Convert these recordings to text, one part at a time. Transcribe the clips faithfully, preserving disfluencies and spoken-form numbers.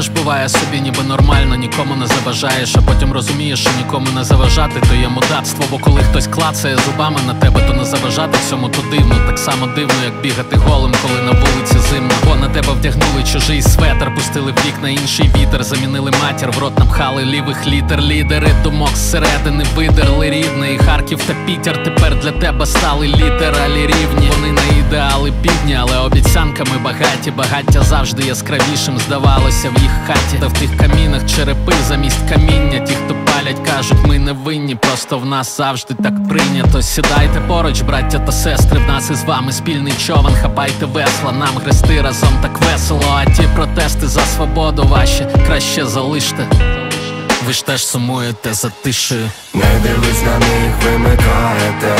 теж буває собі ніби нормально, нікому не заважаєш, а потім розумієш, що нікому не заважати то є мудацтво. Бо коли хтось клацає зубами на тебе, то не заважати всьому то дивно. Так само дивно, як бігати голим, коли на вулиці зимно. Бо на тебе вдягнули чужий светр, пустили в вікна інший вітер, замінили матір, в рот напхали лівих літер. Лідери думок зсередини видерли рідне. І Харків та Пітер тепер для тебе стали літералі рівні. Вони не ідеали бідні, але обіцянками багаті. Багаття завжди яскравішим здавалося в їх хаті. Та в тих камінах черепи замість каміння. Ті, хто палять, кажуть, ми не винні, просто в нас завжди так прийнято. Сідайте поруч, браття та сестри, в нас із вами спільний човен. Хапайте весла, нам грести разом так весело. А ті протести за свободу ваші краще залиште. Ви ж теж сумуєте за тишею. Не дивись на них, вимикаєте.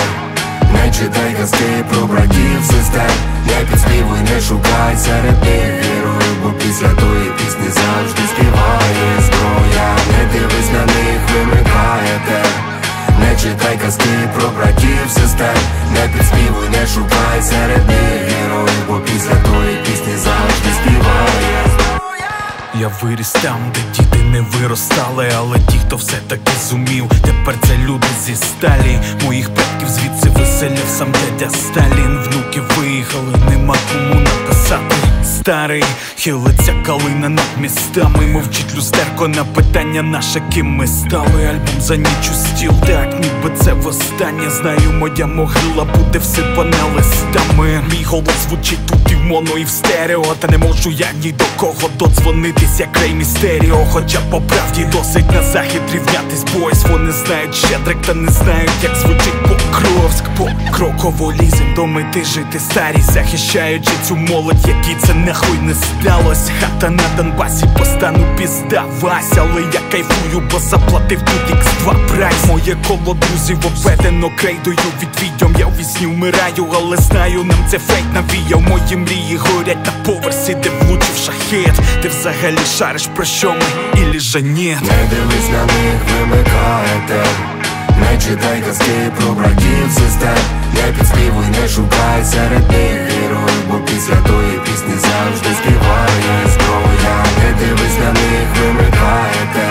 Не читай казки про братів, сестер. Не підспівуй, не шукай серед них героїв, бо після тої пісні завжди співає зброя. Не дивись на них, вимикаєте. Не читай казки про братів, сестер. Не підспівуй, не шукай серед них героїв, бо після тої пісні завжди співає зброя. Я виріс там, де діти не виростали, але ті, хто все-таки зумів, тепер це люди зі сталі. Моїх предків звідси виселяв сам дядя Сталін. Внуки виїхали, нема кому написати. Старий, хилиться калина над містами. Мовчить люстерко на питання наше, ким ми стали. Альбом за ніч у стіл, так ніби це востаннє. Знаю, моя могила буде всипана листами. Мій голос звучить тут і в моно, і в стерео. Та не можу я ні до кого додзвонитись, як Рей Містеріо. Хоча по правді досить на захід рівнятись бойс. Вони знають Щедрик, та не знають, як звучить Покровськ. Покроково лізем до мети жити старі, захищаючи цю молодь, якій це нахуй не сталось. Хата на Донбасі, постану пізда Вась. Але я кайфую, бо заплатив тут ікс два прайс. Моє коло друзів обведено крейдою від відьом. Я у вісні вмираю, але знаю, нам це фейк навіяв. Мої мрії горять на поверсі, де влучив шахет. Ти взагалі шариш, про що ми, ілі же ні? Не дивись на них, вимикаєте. Не читай казки про братів, сестер. Не підспівуй, не шукай серед них героїв, бо після тої пісні завжди співає зброя. Не дивись на них, вимикаєте.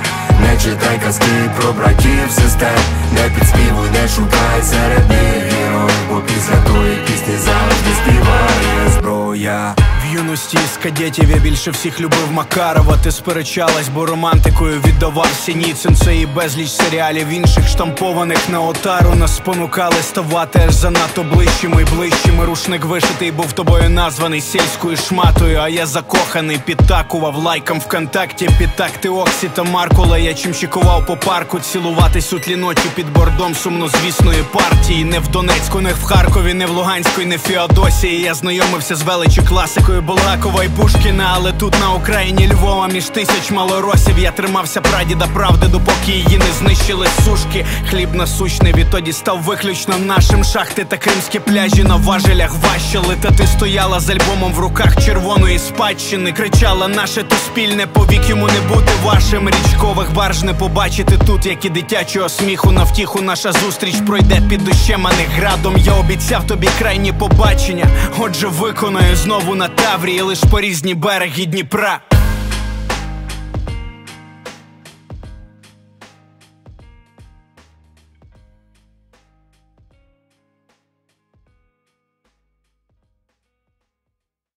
Не читай казки про братів, сестер. Не підспівуй, не шукай серед них героїв, бо після тої пісні завжди співає зброя. В юності з кадетів я більше всіх любив Макарова. Ти сперечалась, бо романтикою віддавав Сініцин. Це і безліч серіалів інших, штампованих на отару. Нас спонукали ставати аж занадто ближчими й ближчими. Рушник вишитий був тобою названий сільською шматою. А я закоханий, підтакував лайком ВКонтакті. Підтакти Оксі та Маркула. Я чим чекував по парку, цілуватись у тлі ночі під бордом сумнозвісної партії. Не в Донецьку, не в Харкові, не в Луганську, не в Феодосії. Я знайомився з величі класикою Булгакова і Пушкіна. Але тут на окраїні Львова між тисяч малоросів я тримався прадіда правди, допоки її не знищили сушки. Хліб насущний відтоді став виключно нашим. Шахти та кримські пляжі на важелях ващили. Та ти стояла з альбомом в руках червоної спадщини. Кричала: наше то спільне, повік йому не бути вашим. Річкових барж не побачити тут, як і дитячого сміху. На втіху наша зустріч пройде під дощем, а не градом. Я обіцяв тобі крайні побачення, отже виконаю знову на Таврії, лиш по різні береги Дніпра.